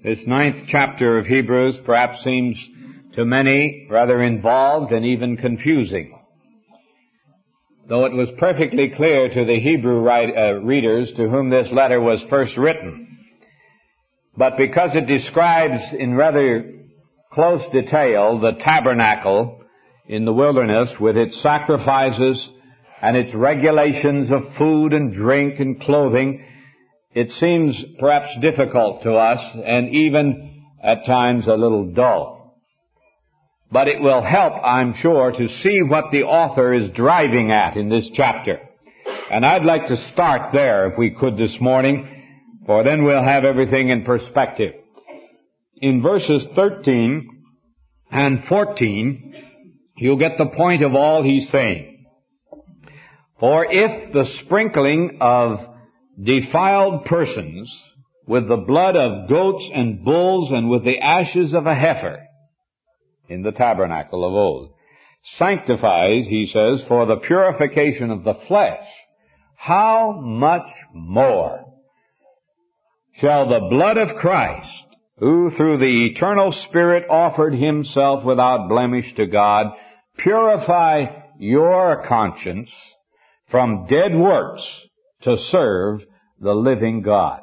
This 9th chapter of Hebrews perhaps seems to many rather involved and even confusing, though it was perfectly clear to the Hebrew readers to whom this letter was first written. But because it describes in rather close detail the tabernacle in the wilderness with its sacrifices and its regulations of food and drink and clothing, it seems perhaps difficult to us and even at times a little dull. But it will help, I'm sure, to see what the author is driving at in this chapter. And I'd like to start there if we could this morning, for then we'll have everything in perspective. In verses 13 and 14, you'll get the point of all he's saying. For if the sprinkling of defiled persons with the blood of goats and bulls and with the ashes of a heifer in the tabernacle of old sanctifies, he says, for the purification of the flesh, how much more shall the blood of Christ, who through the eternal Spirit offered himself without blemish to God, purify your conscience from dead works to serve the living God.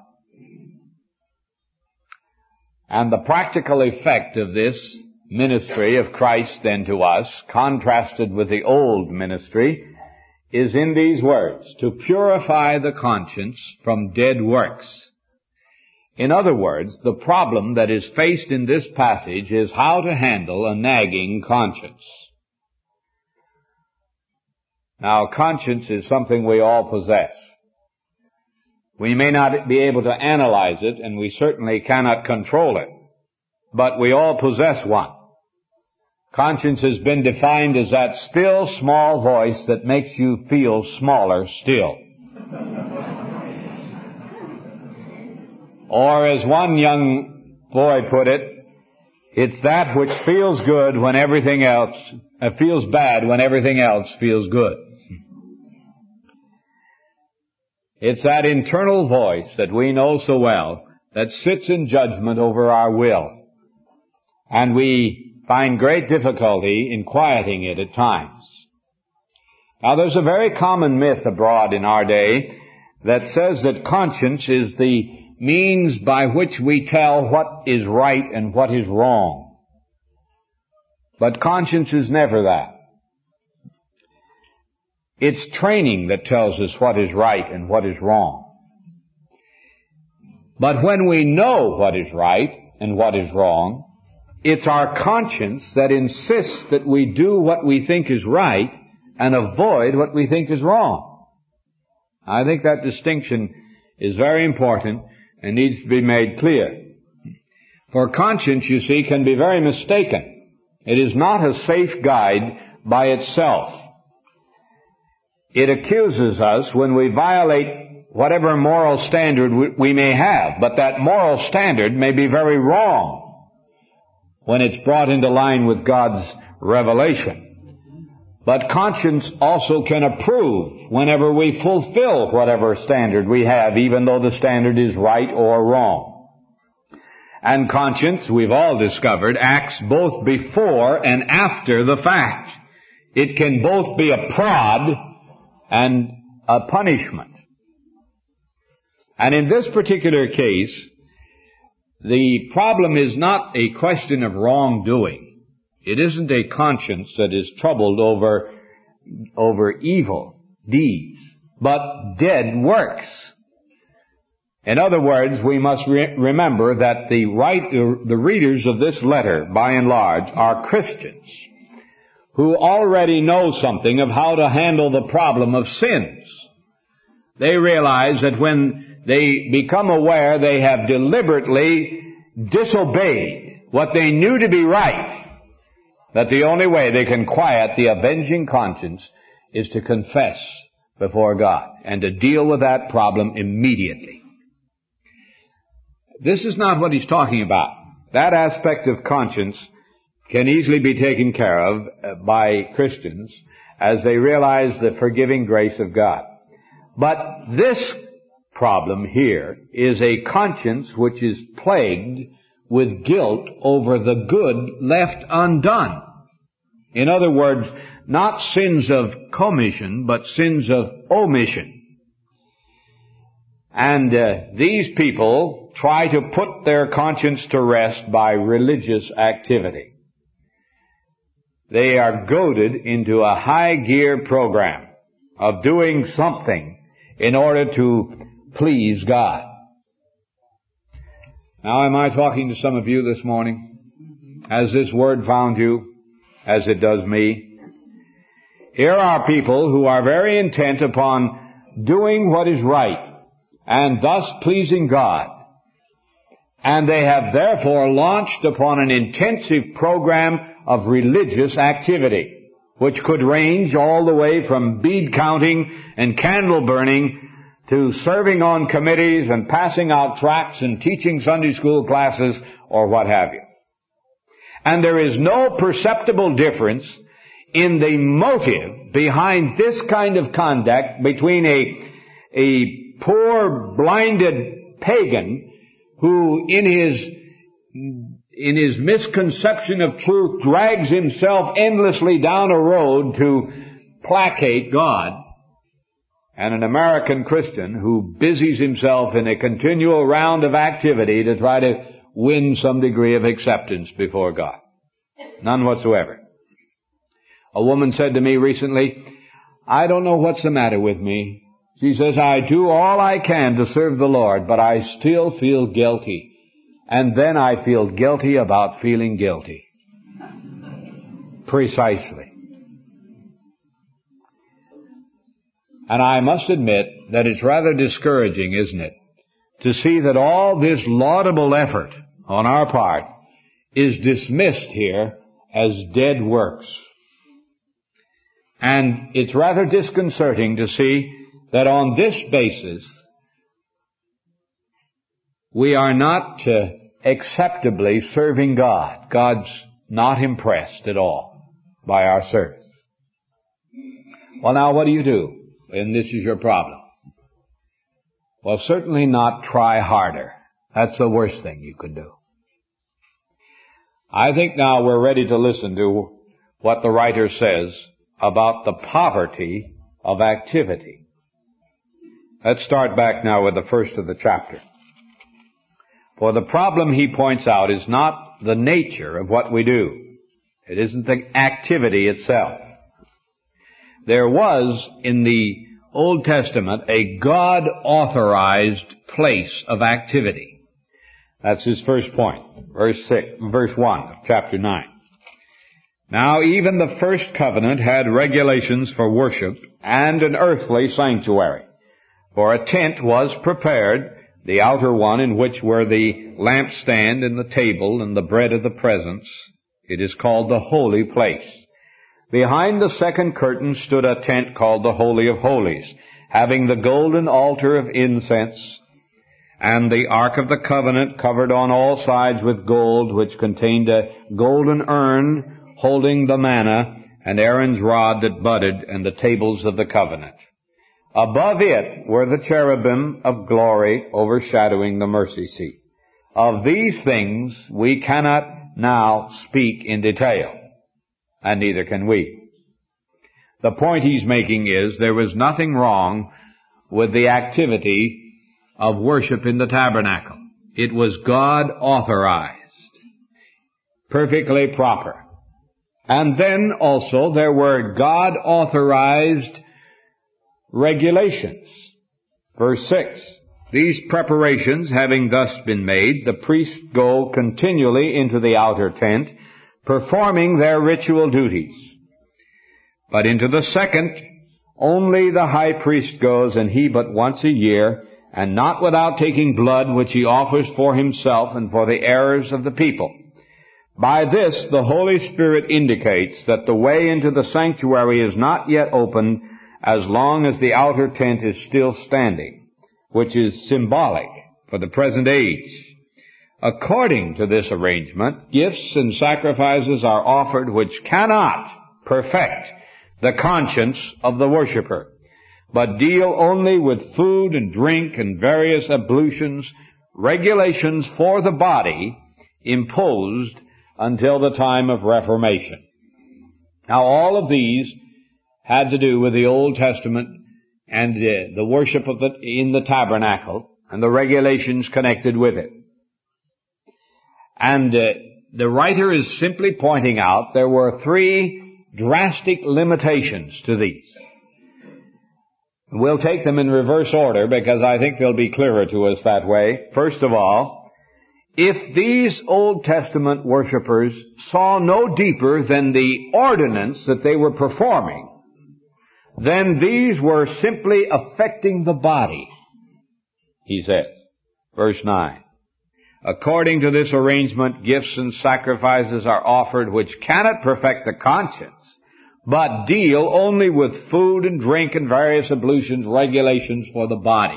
And the practical effect of this ministry of Christ then to us, contrasted with the old ministry, is in these words, to purify the conscience from dead works. In other words, the problem that is faced in this passage is how to handle a nagging conscience. Now, conscience is something we all possess. We may not be able to analyze it, and we certainly cannot control it, but we all possess one. Conscience has been defined as that still small voice that makes you feel smaller still. Or as one young boy put it, it's that which feels good when everything else, feels bad when everything else feels good. It's that internal voice that we know so well that sits in judgment over our will. And we find great difficulty in quieting it at times. Now there's a very common myth abroad in our day that says that conscience is the means by which we tell what is right and what is wrong. But conscience is never that. It's training that tells us what is right and what is wrong. But when we know what is right and what is wrong, it's our conscience that insists that we do what we think is right and avoid what we think is wrong. I think that distinction is very important and needs to be made clear. For conscience, you see, can be very mistaken. It is not a safe guide by itself. It accuses us when we violate whatever moral standard we may have, but that moral standard may be very wrong when it's brought into line with God's revelation. But conscience also can approve whenever we fulfill whatever standard we have, even though the standard is right or wrong. And conscience, we've all discovered, acts both before and after the fact. It can both be a prod and a punishment. And in this particular case, the problem is not a question of wrongdoing. It isn't a conscience that is troubled over evil deeds, but dead works. In other words, we must remember that the readers of this letter, by and large, are Christians who already know something of how to handle the problem of sins. They realize that when they become aware they have deliberately disobeyed what they knew to be right, that the only way they can quiet the avenging conscience is to confess before God and to deal with that problem immediately. This is not what he's talking about. That aspect of conscience can easily be taken care of by Christians as they realize the forgiving grace of God. But this problem here is a conscience which is plagued with guilt over the good left undone. In other words, not sins of commission, but sins of omission. And these people try to put their conscience to rest by religious activity. They are goaded into a high-gear program of doing something in order to please God. Now, am I talking to some of you this morning? Has this word found you, as it does me? Here are people who are very intent upon doing what is right, and thus pleasing God. And they have therefore launched upon an intensive program of religious activity, which could range all the way from bead counting and candle burning to serving on committees and passing out tracts and teaching Sunday school classes or what have you. And there is no perceptible difference in the motive behind this kind of conduct between a poor, blinded pagan who in his misconception of truth drags himself endlessly down a road to placate God, and an American Christian who busies himself in a continual round of activity to try to win some degree of acceptance before God. None whatsoever. A woman said to me recently, I don't know what's the matter with me. She says, I do all I can to serve the Lord, but I still feel guilty. And then I feel guilty about feeling guilty. Precisely. And I must admit that it's rather discouraging, isn't it, to see that all this laudable effort on our part is dismissed here as dead works. And it's rather disconcerting to see that on this basis we are not acceptably serving God. God's not impressed at all by our service. Well, now, what do? And this is your problem. Well, certainly not try harder. That's the worst thing you could do. I think now we're ready to listen to what the writer says about the poverty of activity. Let's start back now with the first of the chapter. For the problem he points out is not the nature of what we do. It isn't the activity itself. There was in the Old Testament a God-authorized place of activity. That's his first point. Verse 1 of chapter 9. Now even the first covenant had regulations for worship and an earthly sanctuary. For a tent was prepared, the outer one in which were the lampstand and the table and the bread of the presence. It is called the holy place. Behind the second curtain stood a tent called the Holy of Holies, having the golden altar of incense, and the Ark of the Covenant covered on all sides with gold, which contained a golden urn holding the manna, and Aaron's rod that budded, and the tables of the covenant. Above it were the cherubim of glory overshadowing the mercy seat. Of these things we cannot now speak in detail, and neither can we. The point he's making is there was nothing wrong with the activity of worship in the tabernacle. It was God authorized, perfectly proper. And then also there were God authorized regulations. Verse 6, these preparations having thus been made, the priests go continually into the outer tent, performing their ritual duties. But into the second, only the high priest goes, and he but once a year, and not without taking blood, which he offers for himself and for the errors of the people. By this, the Holy Spirit indicates that the way into the sanctuary is not yet opened as long as the outer tent is still standing, which is symbolic for the present age. According to this arrangement, gifts and sacrifices are offered which cannot perfect the conscience of the worshiper, but deal only with food and drink and various ablutions, regulations for the body, imposed until the time of Reformation. Now, all of these had to do with the Old Testament and the worship in the tabernacle and the regulations connected with it. And the writer is simply pointing out there were three drastic limitations to these. We'll take them in reverse order because I think they'll be clearer to us that way. First of all, if these Old Testament worshipers saw no deeper than the ordinance that they were performing, then these were simply affecting the body, he says. Verse 9. According to this arrangement, gifts and sacrifices are offered which cannot perfect the conscience, but deal only with food and drink and various ablutions, regulations for the body.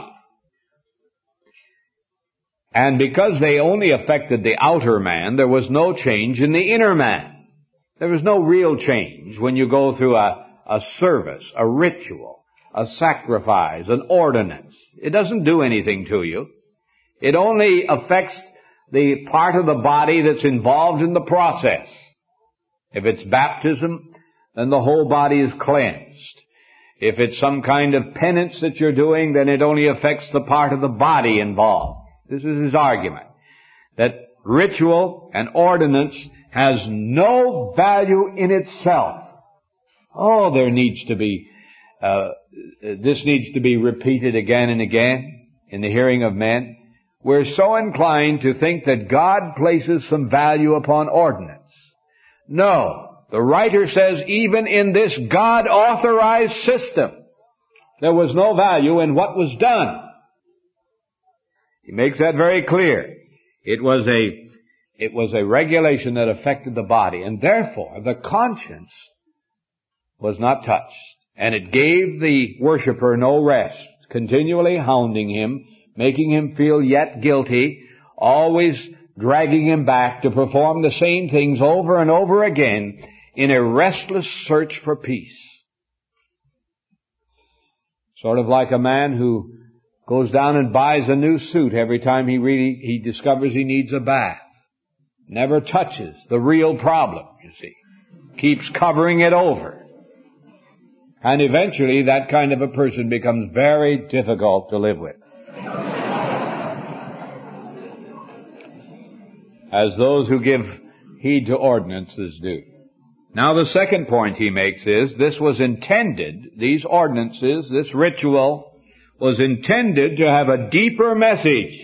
And because they only affected the outer man, there was no change in the inner man. There was no real change when you go through a service, a ritual, a sacrifice, an ordinance. It doesn't do anything to you. It only affects the part of the body that's involved in the process. If it's baptism, then the whole body is cleansed. If it's some kind of penance that you're doing, then it only affects the part of the body involved. This is his argument, that ritual and ordinance has no value in itself. Oh, there needs to be, this needs to be repeated again and again in the hearing of men. We're so inclined to think that God places some value upon ordinance. No, the writer says even in this God-authorized system, there was no value in what was done. He makes that very clear. It was a regulation that affected the body, and therefore the conscience was not touched. And it gave the worshiper no rest, continually hounding him, making him feel yet guilty, always dragging him back to perform the same things over and over again in a restless search for peace. Sort of like a man who goes down and buys a new suit every time he discovers he needs a bath. Never touches the real problem, you see. Keeps covering it over. And eventually that kind of a person becomes very difficult to live with. As those who give heed to ordinances do. Now the second point he makes is, this was intended, these ordinances, this ritual, was intended to have a deeper message,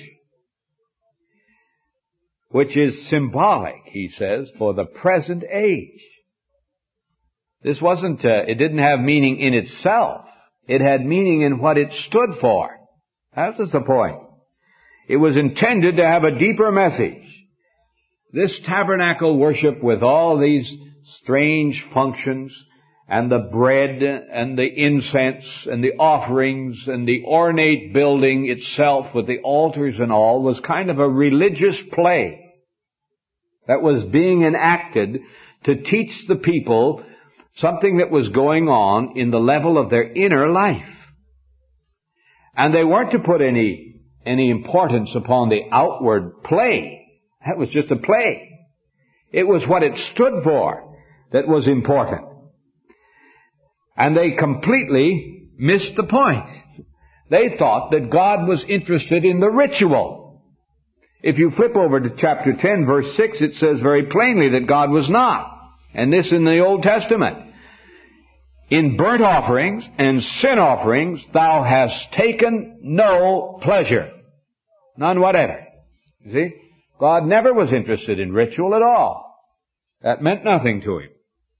which is symbolic, he says, for the present age. This wasn't, it didn't have meaning in itself. It had meaning in what it stood for. That was the point. It was intended to have a deeper message. This tabernacle worship with all these strange functions, and the bread and the incense and the offerings and the ornate building itself with the altars and all was kind of a religious play that was being enacted to teach the people something that was going on in the level of their inner life. And they weren't to put any importance upon the outward play. That was just a play. It was what it stood for that was important. And they completely missed the point. They thought that God was interested in the ritual. If you flip over to chapter 10, verse 6, it says very plainly that God was not. And this in the Old Testament. In burnt offerings and sin offerings thou hast taken no pleasure. None whatever. You see? God never was interested in ritual at all. That meant nothing to him.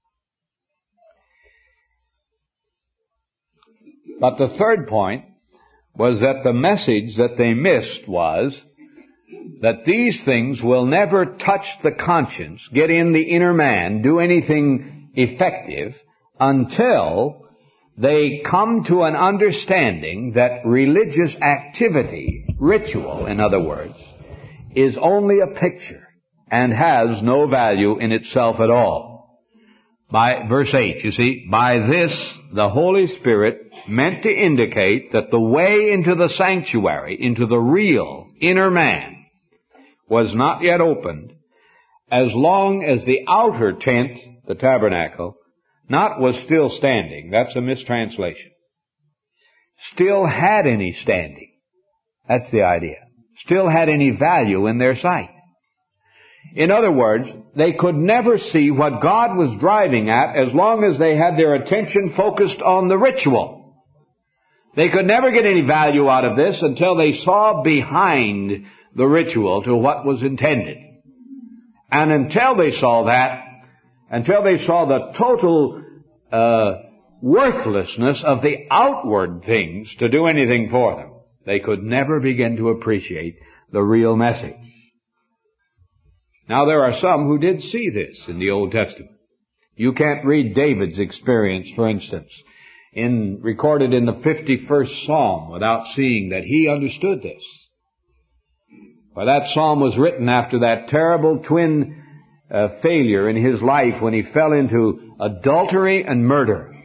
But the third point was that the message that they missed was that these things will never touch the conscience, get in the inner man, do anything effective until they come to an understanding that religious activity, ritual in other words, is only a picture and has no value in itself at all. By verse 8, you see, by this the Holy Spirit meant to indicate that the way into the sanctuary, into the real inner man, was not yet opened, as long as the outer tent, the tabernacle, was still standing. That's a mistranslation. Still had any standing. That's the idea. Still had any value in their sight. In other words, they could never see what God was driving at as long as they had their attention focused on the ritual. They could never get any value out of this until they saw behind the ritual to what was intended. And until they saw that, until they saw the total worthlessness of the outward things to do anything for them, they could never begin to appreciate the real message. Now, there are some who did see this in the Old Testament. You can't read David's experience, for instance, recorded in the 51st Psalm without seeing that he understood this. For that psalm was written after that terrible twin failure in his life when he fell into adultery and murder.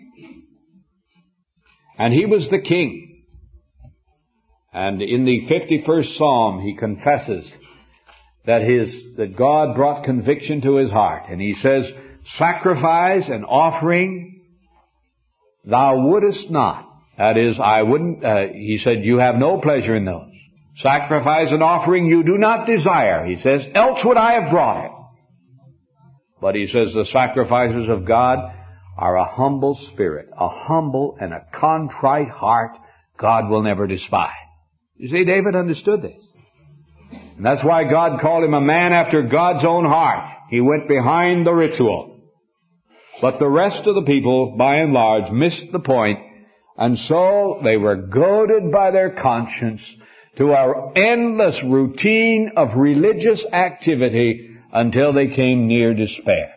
And he was the king. And in the 51st Psalm, he confesses that God brought conviction to his heart. And he says, sacrifice and offering thou wouldest not. That is, I wouldn't, he said, you have no pleasure in those. Sacrifice and offering you do not desire, he says, else would I have brought it. But he says the sacrifices of God are a humble spirit, a humble and a contrite heart God will never despise. You see, David understood this. And that's why God called him a man after God's own heart. He went behind the ritual. But the rest of the people, by and large, missed the point, and so they were goaded by their conscience to an endless routine of religious activity until they came near despair.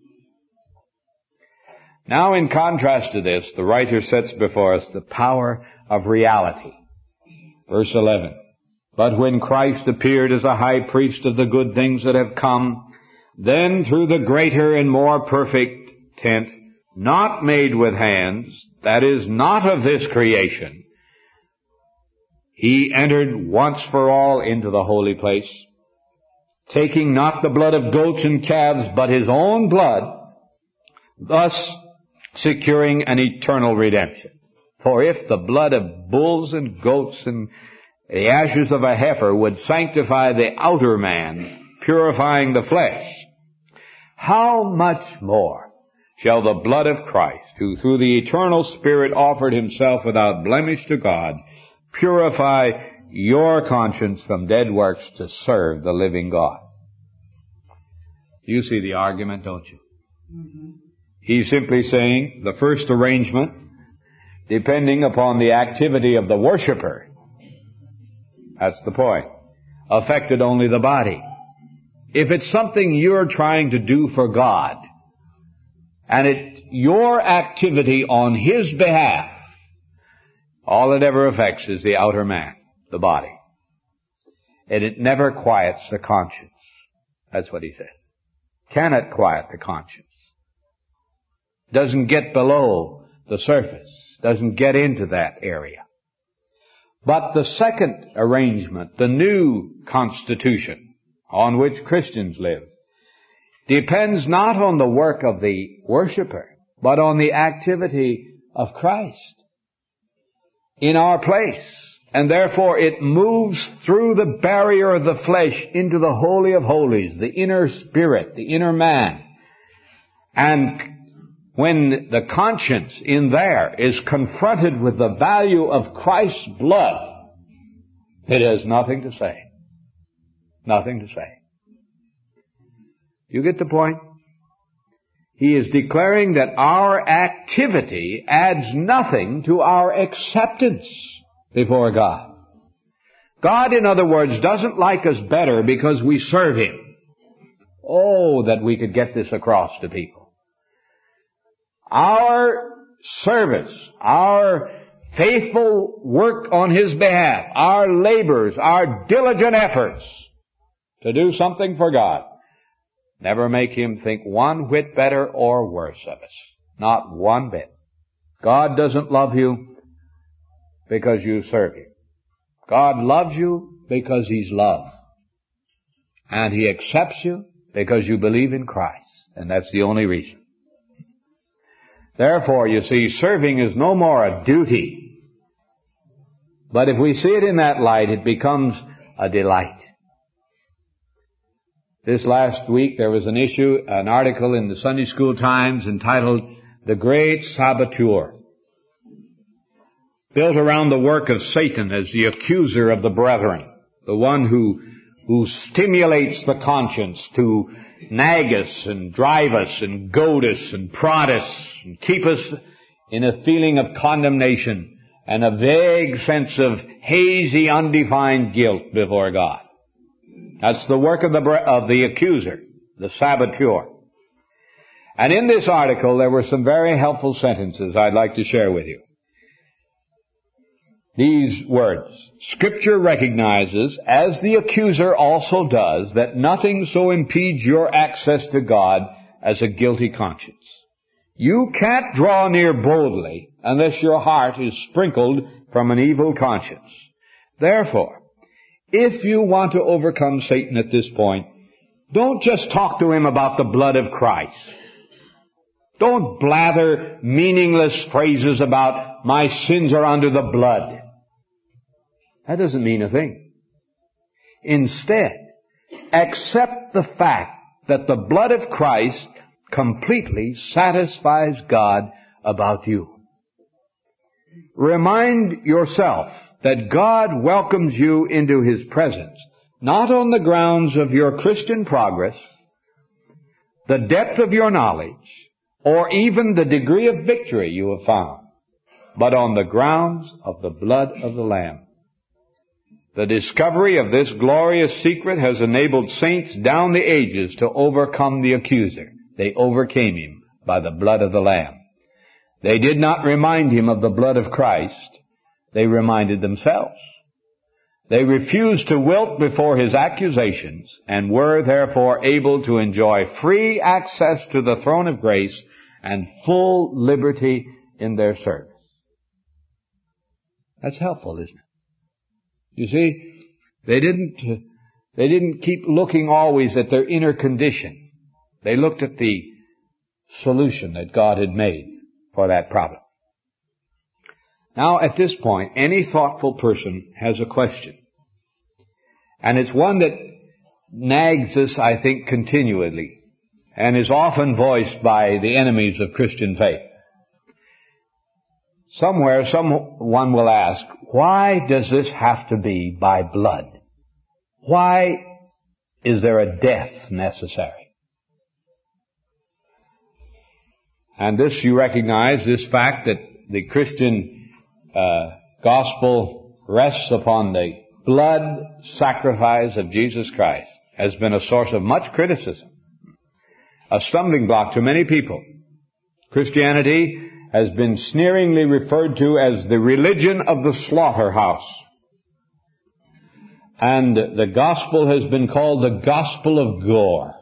Now, in contrast to this, the writer sets before us the power of reality. Verse 11. But when Christ appeared as a high priest of the good things that have come, then through the greater and more perfect tent, not made with hands, that is, not of this creation, he entered once for all into the holy place, taking not the blood of goats and calves, but his own blood, thus securing an eternal redemption. For if the blood of bulls and goats and the ashes of a heifer would sanctify the outer man, purifying the flesh, how much more shall the blood of Christ, who through the eternal Spirit offered himself without blemish to God, purify your conscience from dead works to serve the living God? You see the argument, don't you? Mm-hmm. He's simply saying the first arrangement, depending upon the activity of the worshiper, that's the point, affected only the body. If it's something you're trying to do for God, and your activity on his behalf, all it ever affects is the outer man, the body. And it never quiets the conscience. That's what he said. Cannot quiet the conscience. Doesn't get below the surface. Doesn't get into that area. But the second arrangement, the new constitution on which Christians live, depends not on the work of the worshiper, but on the activity of Christ in our place. And therefore it moves through the barrier of the flesh into the Holy of Holies, the inner spirit, the inner man. And when the conscience in there is confronted with the value of Christ's blood, it has nothing to say. Nothing to say. You get the point? He is declaring that our activity adds nothing to our acceptance before God. God, in other words, doesn't like us better because we serve him. Oh, that we could get this across to people. Our service, our faithful work on his behalf, our labors, our diligent efforts to do something for God, never make him think one whit better or worse of us. Not one bit. God doesn't love you because you serve him. God loves you because he's love. And he accepts you because you believe in Christ, and that's the only reason. Therefore, you see, serving is no more a duty, but if we see it in that light, it becomes a delight. This last week there was an article in the Sunday School Times entitled "The Great Saboteur," built around the work of Satan as the accuser of the brethren, the one who stimulates the conscience to nag us and drive us and goad us and prod us and keep us in a feeling of condemnation and a vague sense of hazy, undefined guilt before God. That's the work of the accuser, the saboteur. And in this article there were some very helpful sentences I'd like to share with you. These words: Scripture recognizes, as the accuser also does, that nothing so impedes your access to God as a guilty conscience. You can't draw near boldly unless your heart is sprinkled from an evil conscience. Therefore, if you want to overcome Satan at this point, don't just talk to him about the blood of Christ. Don't blather meaningless phrases about "my sins are under the blood." That doesn't mean a thing. Instead, accept the fact that the blood of Christ completely satisfies God about you. Remind yourself that God welcomes you into His presence, not on the grounds of your Christian progress, the depth of your knowledge, or even the degree of victory you have found, but on the grounds of the blood of the Lamb. The discovery of this glorious secret has enabled saints down the ages to overcome the accuser. They overcame him by the blood of the Lamb. They did not remind him of the blood of Christ. They reminded themselves. They refused to wilt before his accusations and were therefore able to enjoy free access to the throne of grace and full liberty in their service. That's helpful, isn't it? You see, they didn't keep looking always at their inner condition. They looked at the solution that God had made for that problem. Now, at this point, any thoughtful person has a question. And it's one that nags us, I think, continually, and is often voiced by the enemies of Christian faith. Somewhere, someone will ask, why does this have to be by blood? Why is there a death necessary? And this, you recognize, this fact that the Christian gospel rests upon the blood sacrifice of Jesus Christ, has been a source of much criticism, a stumbling block to many people. Christianity has been sneeringly referred to as the religion of the slaughterhouse. And the gospel has been called the gospel of gore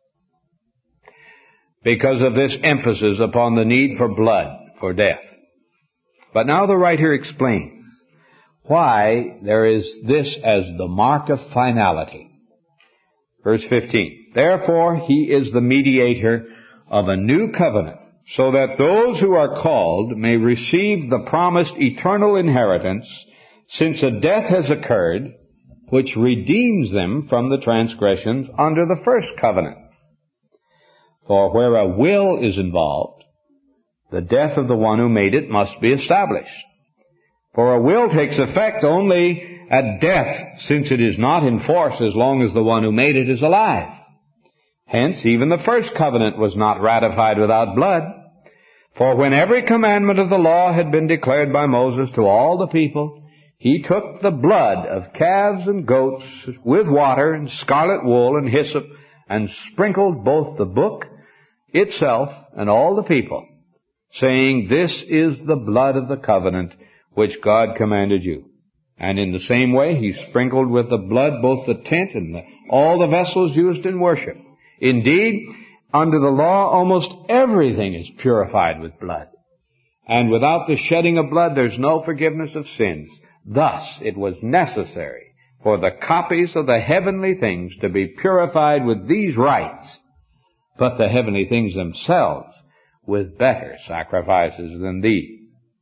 because of this emphasis upon the need for blood, for death. But now the writer explains why there is this as the mark of finality. Verse 15, therefore he is the mediator of a new covenant, so that those who are called may receive the promised eternal inheritance, since a death has occurred, which redeems them from the transgressions under the first covenant. For where a will is involved, the death of the one who made it must be established. For a will takes effect only at death, since it is not in force as long as the one who made it is alive. Hence, even the first covenant was not ratified without blood. For when every commandment of the law had been declared by Moses to all the people, he took the blood of calves and goats with water and scarlet wool and hyssop and sprinkled both the book itself and all the people, saying, this is the blood of the covenant which God commanded you. And in the same way he sprinkled with the blood both the tent and all the vessels used in worship. Indeed, under the law, almost everything is purified with blood. And without the shedding of blood, there's no forgiveness of sins. Thus, it was necessary for the copies of the heavenly things to be purified with these rites, but the heavenly things themselves with better sacrifices than these.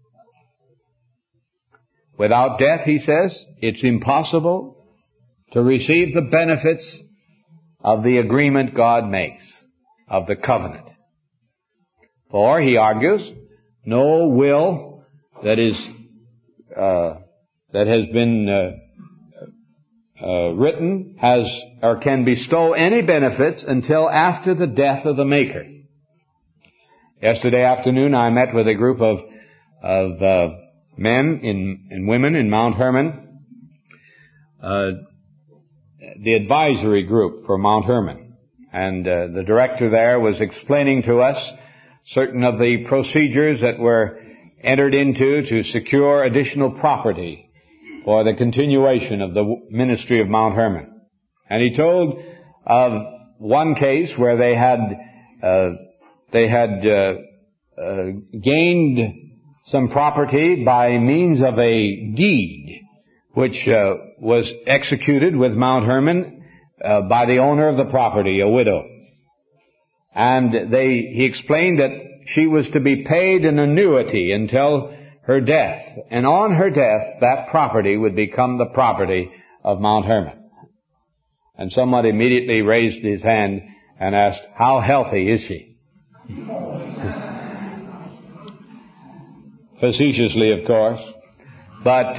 Without death, he says, it's impossible to receive the benefits of the agreement God makes, of the covenant. For, he argues, no will that has been written has or can bestow any benefits until after the death of the Maker. Yesterday afternoon, I met with a group of men and women in Mount Hermon, the advisory group for Mount Hermon, and the director there was explaining to us certain of the procedures that were entered into to secure additional property for the continuation of the ministry of Mount Hermon. And he told of one case where they had gained some property by means of a deed which was executed with Mount Hermon by the owner of the property, a widow. And he explained that she was to be paid an annuity until her death. And on her death, that property would become the property of Mount Hermon. And someone immediately raised his hand and asked, how healthy is she? Facetiously, of course. But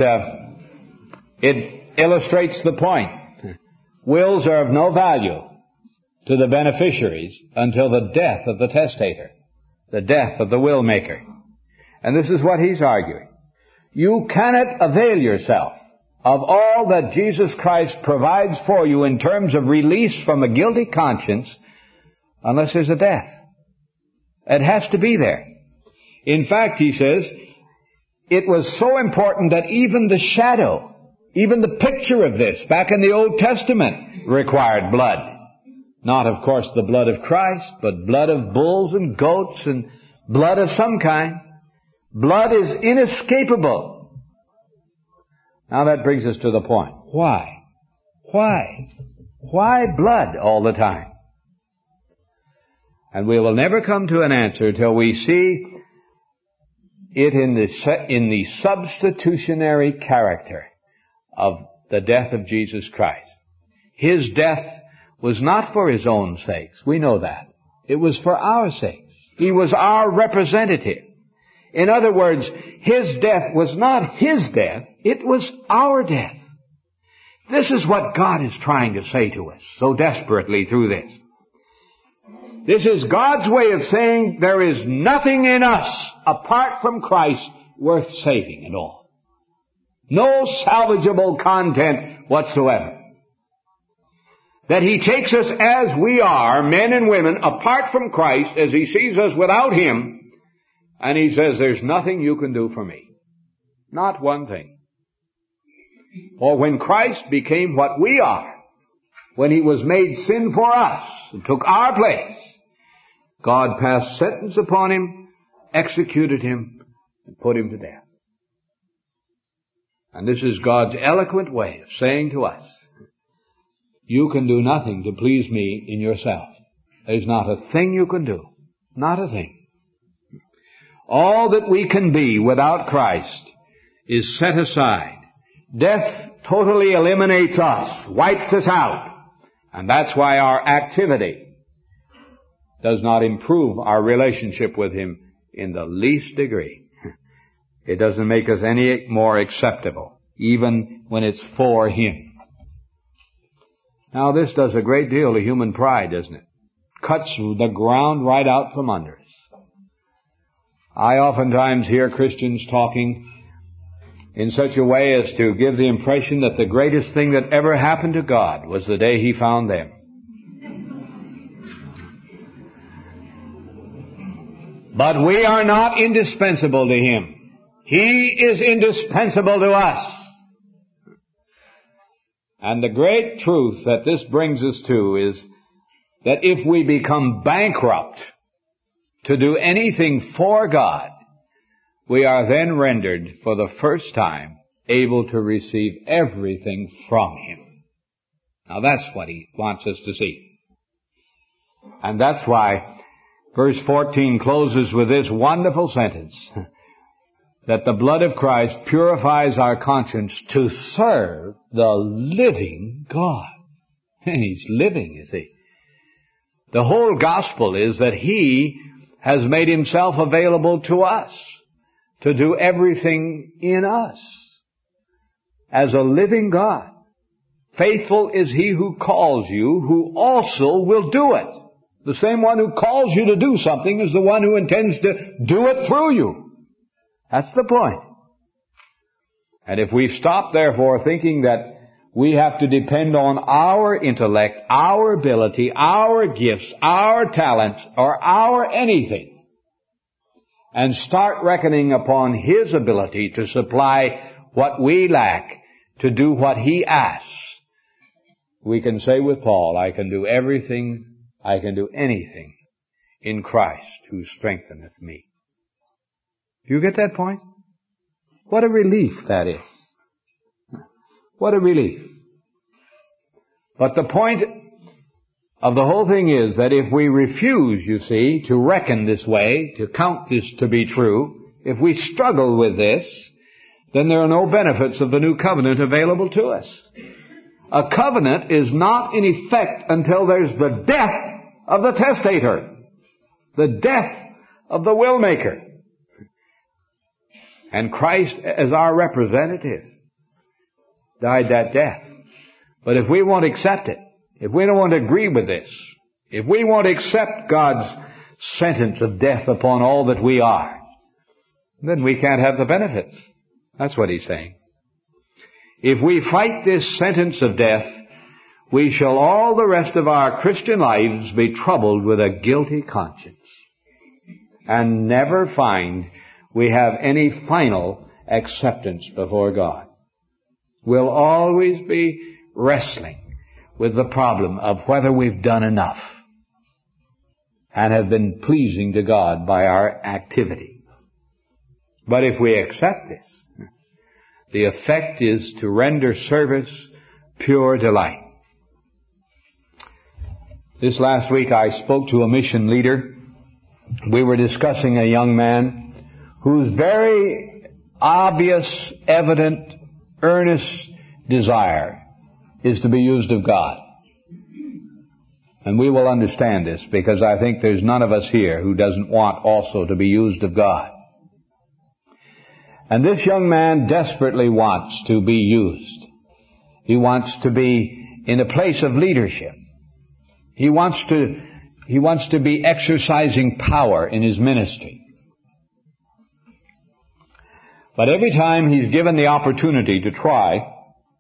it illustrates the point. Wills are of no value to the beneficiaries until the death of the testator, the death of the will maker. And this is what he's arguing. You cannot avail yourself of all that Jesus Christ provides for you in terms of release from a guilty conscience unless there's a death. It has to be there. In fact, he says, it was so important that even the shadow, even the picture of this back in the Old Testament required blood. Not, of course, the blood of Christ, but blood of bulls and goats and blood of some kind. Blood is inescapable. Now that brings us to the point. Why? Why blood all the time? And we will never come to an answer till we see it in the substitutionary character of the death of Jesus Christ. His death was not for his own sakes. We know that. It was for our sakes. He was our representative. In other words, his death was not his death. It was our death. This is what God is trying to say to us so desperately through this. This is God's way of saying there is nothing in us apart from Christ worth saving at all. No salvageable content whatsoever. That he takes us as we are, men and women, apart from Christ, as he sees us without him, and he says, there's nothing you can do for me. Not one thing. For when Christ became what we are, when he was made sin for us and took our place, God passed sentence upon him, executed him, and put him to death. And this is God's eloquent way of saying to us, you can do nothing to please me in yourself. There's not a thing you can do. Not a thing. All that we can be without Christ is set aside. Death totally eliminates us, wipes us out. And that's why our activity does not improve our relationship with him in the least degree. It doesn't make us any more acceptable, even when it's for him. Now this does a great deal to human pride, doesn't it? Cuts the ground right out from under us. I oftentimes hear Christians talking in such a way as to give the impression that the greatest thing that ever happened to God was the day he found them. But we are not indispensable to him. He is indispensable to us. And the great truth that this brings us to is that if we become bankrupt to do anything for God, we are then rendered for the first time able to receive everything from Him. Now that's what He wants us to see. And that's why verse 14 closes with this wonderful sentence, that the blood of Christ purifies our conscience to serve the living God. And He's living, you see. The whole gospel is that He has made Himself available to us to do everything in us as a living God. Faithful is He who calls you, who also will do it. The same one who calls you to do something is the one who intends to do it through you. That's the point. And if we stop, therefore, thinking that we have to depend on our intellect, our ability, our gifts, our talents, or our anything, and start reckoning upon His ability to supply what we lack, to do what He asks, we can say with Paul, I can do everything, I can do anything in Christ who strengtheneth me. Do you get that point? What a relief that is. What a relief. But the point of the whole thing is that if we refuse, you see, to reckon this way, to count this to be true, if we struggle with this, then there are no benefits of the new covenant available to us. A covenant is not in effect until there's the death of the testator, the death of the will maker. And Christ, as our representative, died that death. But if we won't accept it, if we don't want to agree with this, if we won't accept God's sentence of death upon all that we are, then we can't have the benefits. That's what He's saying. If we fight this sentence of death, we shall all the rest of our Christian lives be troubled with a guilty conscience and never find we have any final acceptance before God. We'll always be wrestling with the problem of whether we've done enough and have been pleasing to God by our activity. But if we accept this, the effect is to render service pure delight. This last week I spoke to a mission leader. We were discussing a young man whose very obvious, evident, earnest desire is to be used of God. And we will understand this because I think there's none of us here who doesn't want also to be used of God. And this young man desperately wants to be used. He wants to be in a place of leadership. He wants to be exercising power in his ministry. But every time he's given the opportunity to try,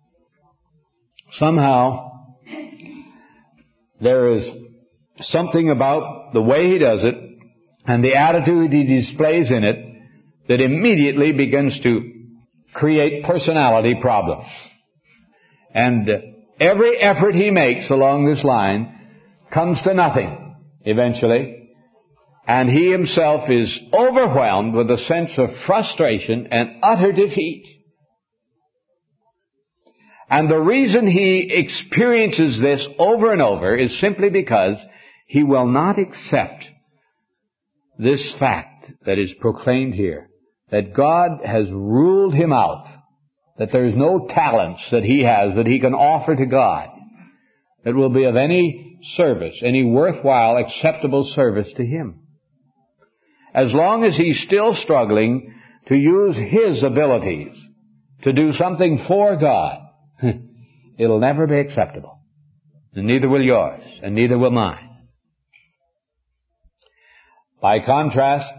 somehow there is something about the way he does it and the attitude he displays in it that immediately begins to create personality problems. And every effort he makes along this line comes to nothing eventually. And he himself is overwhelmed with a sense of frustration and utter defeat. And the reason he experiences this over and over is simply because he will not accept this fact that is proclaimed here, that God has ruled him out, that there is no talents that he has that he can offer to God that will be of any service, any worthwhile, acceptable service to him. As long as he's still struggling to use his abilities to do something for God, it'll never be acceptable. And neither will yours, and neither will mine. By contrast,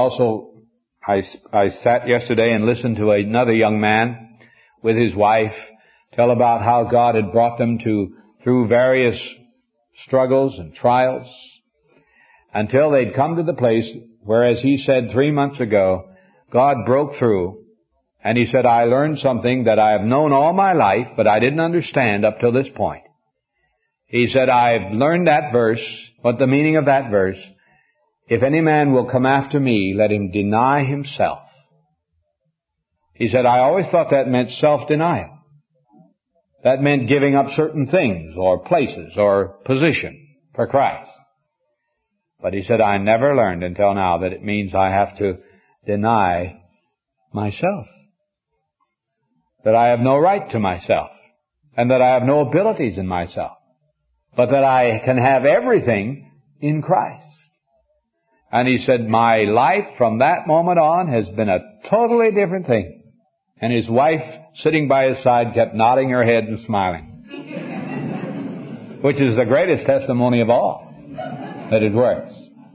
I sat yesterday and listened to another young man with his wife tell about how God had brought them through various struggles and trials until they'd come to the place where, as he said 3 months ago, God broke through, and he said, I learned something that I have known all my life, but I didn't understand up till this point. He said, I've learned that verse, what the meaning of that verse, if any man will come after me, let him deny himself He said, I always thought that meant self-denial. That meant giving up certain things or places or position for Christ. But he said, I never learned until now that it means I have to deny myself. That I have no right to myself. And that I have no abilities in myself. But that I can have everything in Christ. And he said, my life from that moment on has been a totally different thing. And his wife, sitting by his side, kept nodding her head and smiling. Which is the greatest testimony of all, that it works.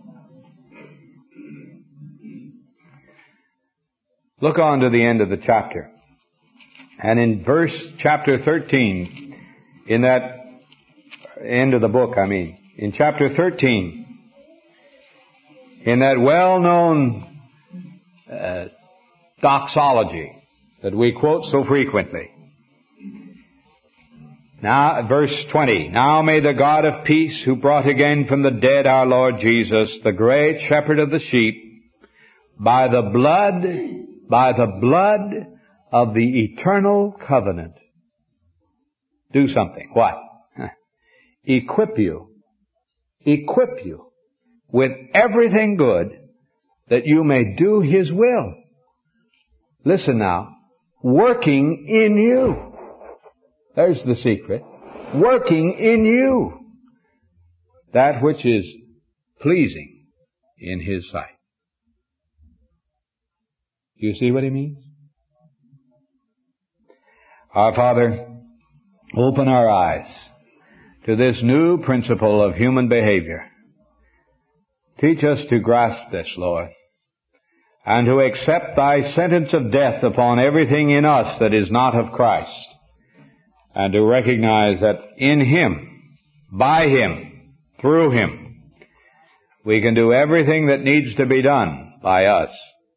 Look on to the end of the chapter. And in chapter 13, in that end of the book, in chapter 13, in that well-known doxology that we quote so frequently. Now, verse 20, now may the God of peace, who brought again from the dead our Lord Jesus, the great shepherd of the sheep, by the blood of the eternal covenant, do something. What? Equip you with everything good that you may do His will. Listen now. Working in you. There's the secret. Working in you. That which is pleasing in His sight. Do you see what he means? Our Father, open our eyes to this new principle of human behavior. Teach us to grasp this, Lord, and to accept Thy sentence of death upon everything in us that is not of Christ, and to recognize that in Him, by Him, through Him, we can do everything that needs to be done by us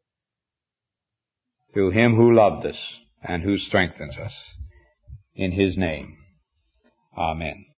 through Him who loved us and who strengthens us. In His name, amen.